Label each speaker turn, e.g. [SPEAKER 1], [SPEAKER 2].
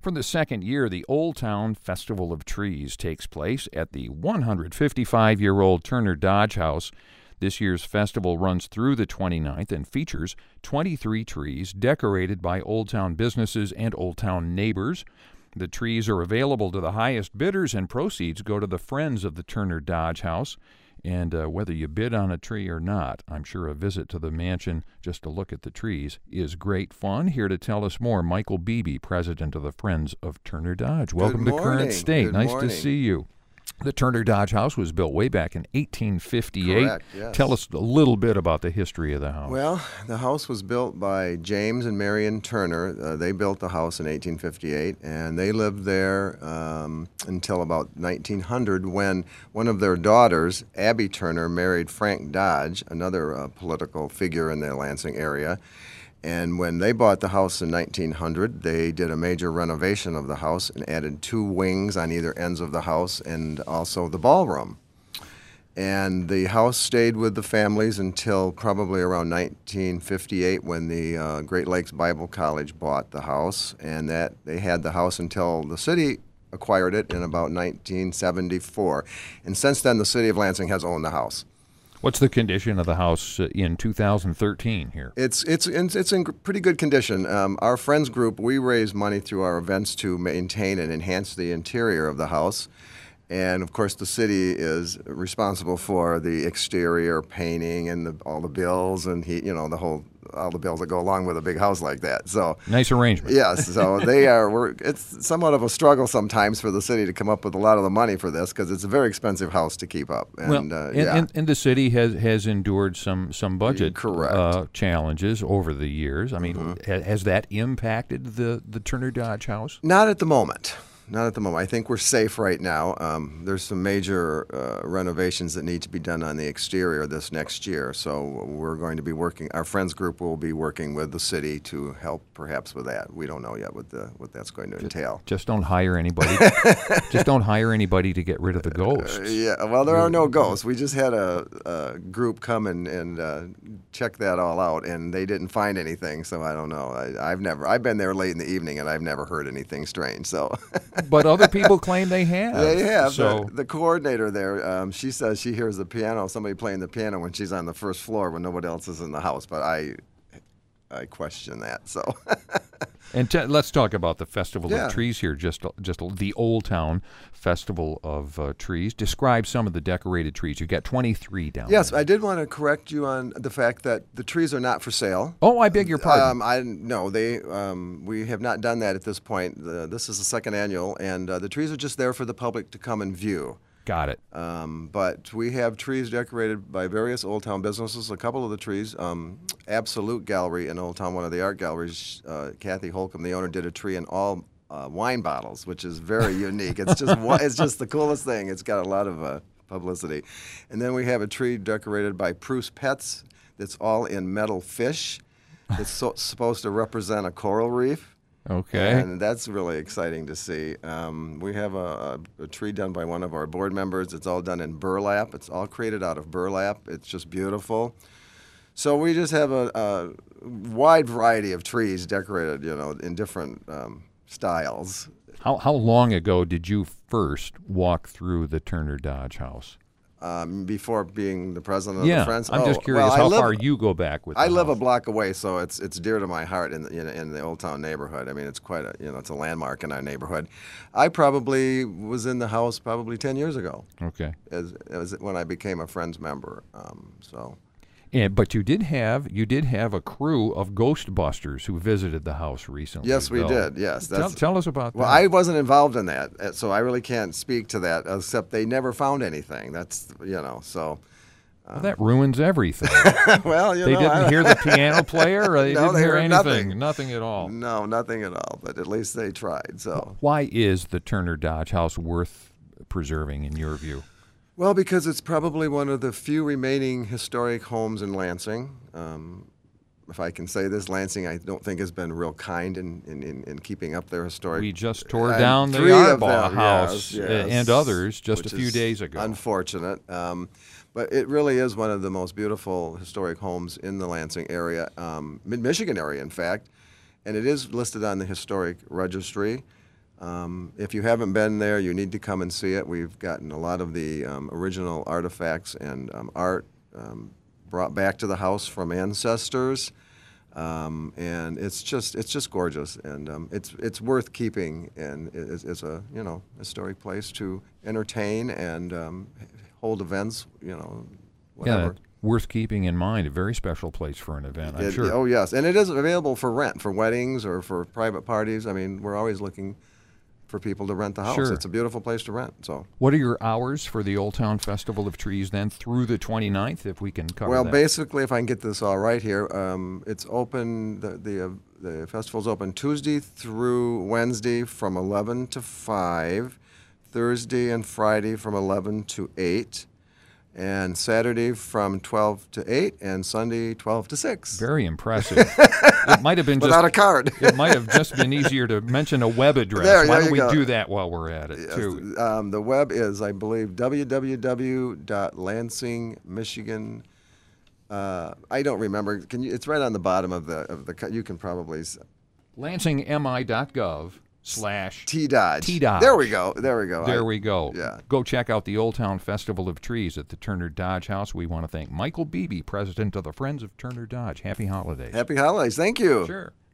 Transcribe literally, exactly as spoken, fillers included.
[SPEAKER 1] For the second year, the Old Town Festival of Trees takes place at the one hundred fifty-five-year-old Turner Dodge House. This year's festival runs through the twenty-ninth and features twenty-three trees decorated by Old Town businesses and Old Town neighbors. The trees are available to the highest bidders, and proceeds go to the Friends of the Turner Dodge House. And uh, whether you bid on a tree or not, I'm sure a visit to the mansion just to look at the trees is great fun. Here to tell us more, Michael Beebe, president of the Friends of Turner Dodge. Welcome to Current State.
[SPEAKER 2] Good
[SPEAKER 1] nice
[SPEAKER 2] morning.
[SPEAKER 1] to see you. The Turner Dodge House was built way back in eighteen fifty-eight.
[SPEAKER 2] Correct, yes.
[SPEAKER 1] Tell us a little bit about the history of the house.
[SPEAKER 2] Well, the house was built by James and Marion Turner. Uh, they built the house in eighteen fifty-eight, and they lived there um, until about nineteen hundred, when one of their daughters, Abby Turner, married Frank Dodge, another uh, political figure in the Lansing area. And when they bought the house in nineteen hundred, they did a major renovation of the house and added two wings on either ends of the house and also the ballroom. And the house stayed with the families until probably around nineteen fifty-eight, when the uh, Great Lakes Bible College bought the house, and that they had the house until the city acquired it in about nineteen seventy-four. And since then, the city of Lansing has owned the house.
[SPEAKER 1] What's the condition of the house uh, in two thousand thirteen here?
[SPEAKER 2] It's it's it's it's in pretty good condition. Um, our friends group, we raise money through our events to maintain and enhance the interior of the house, and of course the city is responsible for the exterior painting and the, all the bills and he, you know, the whole all the bills that go along with a big house like that. So
[SPEAKER 1] nice arrangement.
[SPEAKER 2] Yes, so they are. We're, it's somewhat of a struggle sometimes for the city to come up with a lot of the money for this, because it's a very expensive house to keep up. And,
[SPEAKER 1] well,
[SPEAKER 2] uh,
[SPEAKER 1] and,
[SPEAKER 2] yeah.
[SPEAKER 1] and, and the city has, has endured some some budget
[SPEAKER 2] Correct.
[SPEAKER 1] Uh, challenges over the years. I mean,
[SPEAKER 2] Mm-hmm.
[SPEAKER 1] ha- has that impacted the, the Turner Dodge House?
[SPEAKER 2] Not at the moment. Not at the moment. I think we're safe right now. Um, there's some major uh, renovations that need to be done on the exterior this next year. So we're going to be working, our friends group will be working with the city to help perhaps with that. We don't know yet what the what that's going to entail.
[SPEAKER 1] Just don't hire anybody. Just don't hire anybody to get rid of the ghosts.
[SPEAKER 2] Uh, yeah, well, there are no ghosts. We just had a, a group come and, and uh, check that all out, and they didn't find anything. So I don't know. I, I've never. I've been there late in the evening, and I've never heard anything strange. So.
[SPEAKER 1] But other people claim they have.
[SPEAKER 2] They have.
[SPEAKER 1] So
[SPEAKER 2] The, the coordinator there, um, she says she hears the piano, somebody playing the piano when she's on the first floor when nobody else is in the house. But I, I question that. So.
[SPEAKER 1] And t- let's talk about the Festival
[SPEAKER 2] Yeah.
[SPEAKER 1] of Trees here. Just, just the Old Town Festival of uh, Trees. Describe some of the decorated trees. You got twenty-three down
[SPEAKER 2] Yes,
[SPEAKER 1] there.
[SPEAKER 2] I did want to correct you on the fact that the trees are not for sale.
[SPEAKER 1] Oh, I beg your pardon.
[SPEAKER 2] Um, I no, they um, we have not done that at this point. The, this is the second annual, and uh, the trees are just there for the public to come and view.
[SPEAKER 1] Got it.
[SPEAKER 2] Um, but we have trees decorated by various Old Town businesses. A couple of the trees, um, Absolute Gallery in Old Town, one of the art galleries, uh, Kathy Holcomb, the owner, did a tree in all uh, wine bottles, which is very unique. It's just wa- it's just the coolest thing. It's got a lot of uh, publicity. And then we have a tree decorated by Pruce Pets that's all in metal fish. It's so, supposed to represent a coral reef.
[SPEAKER 1] Okay.
[SPEAKER 2] And that's really exciting to see. Um, we have a, a, a tree done by one of our board members. It's all done in burlap. It's all created out of burlap. It's just beautiful. So we just have a, a wide variety of trees decorated, you know, in different um, styles.
[SPEAKER 1] How how long ago did you first walk through the Turner Dodge House?
[SPEAKER 2] Um, before being the president of
[SPEAKER 1] Yeah,
[SPEAKER 2] the Friends.
[SPEAKER 1] I'm
[SPEAKER 2] Oh,
[SPEAKER 1] just curious
[SPEAKER 2] well, I
[SPEAKER 1] how
[SPEAKER 2] live-
[SPEAKER 1] far you go back with.
[SPEAKER 2] I
[SPEAKER 1] the
[SPEAKER 2] live a
[SPEAKER 1] house.
[SPEAKER 2] block away, so it's it's dear to my heart in the in, in the Old Town neighborhood. I mean, it's quite a you know it's a landmark in our neighborhood. I probably was in the house probably ten years ago,
[SPEAKER 1] Okay.
[SPEAKER 2] as, as when I became a Friends member. Um, so
[SPEAKER 1] And but you did have you did have a crew of Ghostbusters who visited the house recently.
[SPEAKER 2] yes, we
[SPEAKER 1] though.
[SPEAKER 2] did. Yes,
[SPEAKER 1] Tell,
[SPEAKER 2] that's.
[SPEAKER 1] tell us about
[SPEAKER 2] Well,
[SPEAKER 1] that.
[SPEAKER 2] I wasn't involved in that, uh, so I really can't speak to that. Except they never found anything. That's you know so.
[SPEAKER 1] Well, that ruins everything.
[SPEAKER 2] well, you
[SPEAKER 1] They
[SPEAKER 2] know,
[SPEAKER 1] didn't
[SPEAKER 2] I-
[SPEAKER 1] hear the piano player. Or they
[SPEAKER 2] No,
[SPEAKER 1] didn't
[SPEAKER 2] they
[SPEAKER 1] hear
[SPEAKER 2] heard
[SPEAKER 1] anything.
[SPEAKER 2] nothing.
[SPEAKER 1] Nothing at all.
[SPEAKER 2] No, nothing at all. But at least they tried. So.
[SPEAKER 1] Why is the Turner Dodge House worth preserving in your view?
[SPEAKER 2] Well, because it's probably one of the few remaining historic homes in Lansing. Um, if I can say this, Lansing, I don't think has been real kind in, in, in, in keeping up their historic.
[SPEAKER 1] We just tore
[SPEAKER 2] and
[SPEAKER 1] down the
[SPEAKER 2] three of
[SPEAKER 1] Arbaugh
[SPEAKER 2] them,
[SPEAKER 1] House
[SPEAKER 2] yes,
[SPEAKER 1] uh,
[SPEAKER 2] yes,
[SPEAKER 1] and others just a
[SPEAKER 2] which
[SPEAKER 1] few
[SPEAKER 2] is
[SPEAKER 1] days ago.
[SPEAKER 2] Unfortunate. Um, but it really is one of the most beautiful historic homes in the Lansing area, um, mid-Michigan area, in fact. And it is listed on the historic registry. Um, if you haven't been there, you need to come and see it. We've gotten a lot of the um, original artifacts and um, art um, brought back to the house from ancestors, um, and it's just it's just gorgeous, and um, it's it's worth keeping, and it's, it's a you know historic place to entertain and um, hold events, you know, whatever.
[SPEAKER 1] Yeah, worth keeping in mind. A very special place for an event, I'm
[SPEAKER 2] It-
[SPEAKER 1] sure.
[SPEAKER 2] Oh yes, and it is available for rent for weddings or for private parties. I mean, we're always looking for people to rent the house.
[SPEAKER 1] Sure.
[SPEAKER 2] It's a beautiful place to rent. So,
[SPEAKER 1] What are your hours for the Old Town Festival of Trees then through the twenty-ninth, if we can cover
[SPEAKER 2] well,
[SPEAKER 1] that?
[SPEAKER 2] basically, if I can get this all right here, um, it's open. The the, uh, the festival's open Tuesday through Wednesday from eleven to five, Thursday and Friday from eleven to eight, and Saturday from twelve to eight, and Sunday twelve to six.
[SPEAKER 1] Very impressive. It might have been just
[SPEAKER 2] Without a card.
[SPEAKER 1] it might have just been easier to mention a web address.
[SPEAKER 2] There,
[SPEAKER 1] Why
[SPEAKER 2] there
[SPEAKER 1] don't
[SPEAKER 2] you
[SPEAKER 1] we
[SPEAKER 2] go.
[SPEAKER 1] do that while we're at it
[SPEAKER 2] Yes,
[SPEAKER 1] too?
[SPEAKER 2] um, the web is, I believe, w w w dot lansing michigan. Uh, I don't remember. Can you? It's right on the bottom of the of the. co- You can probably s-
[SPEAKER 1] lansing m i dot gov slash
[SPEAKER 2] T Dodge.
[SPEAKER 1] T-Dodge.
[SPEAKER 2] There we go. There we go.
[SPEAKER 1] There
[SPEAKER 2] I-
[SPEAKER 1] we go.
[SPEAKER 2] yeah.
[SPEAKER 1] Go check out the Old Town Festival of Trees at the Turner Dodge House. We want to thank Michael Beebe, president of the Friends of Turner Dodge. Happy holidays.
[SPEAKER 2] Happy holidays. Thank you.
[SPEAKER 1] Sure.